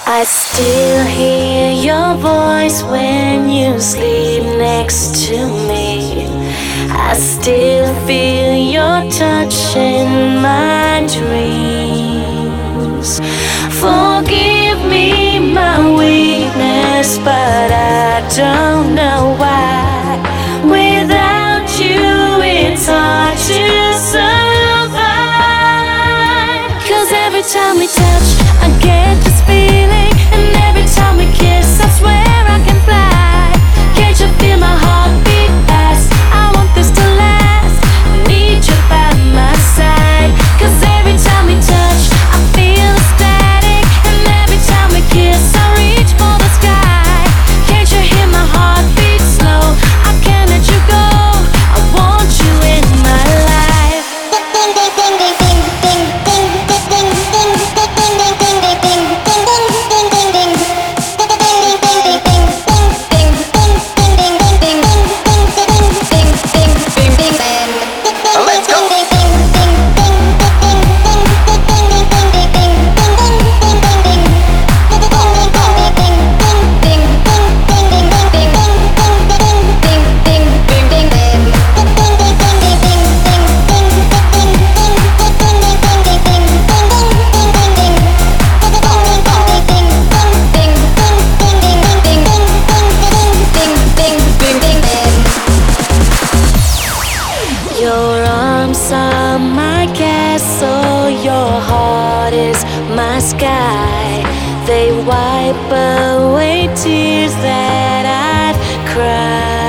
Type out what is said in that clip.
I still hear your voice when you sleep next to me. I still feel your touch in my dreams. Forgive me my weakness, but I don't know why. Without you, it's hard to survive. 'Cause every time we touch, I get this feeling, and every time we kiss, I swear I can fly. Can't you feel my heartbeat fast? I want this to last. I need you by my side. 'Cause every time we touch, I feel static, and every time we kiss, I reach for the sky. Can't you hear my heartbeat slow? I can't let you go. I want you in my life. Let's go. Your arms are my castle, your heart is my sky. They wipe away tears that I've cried.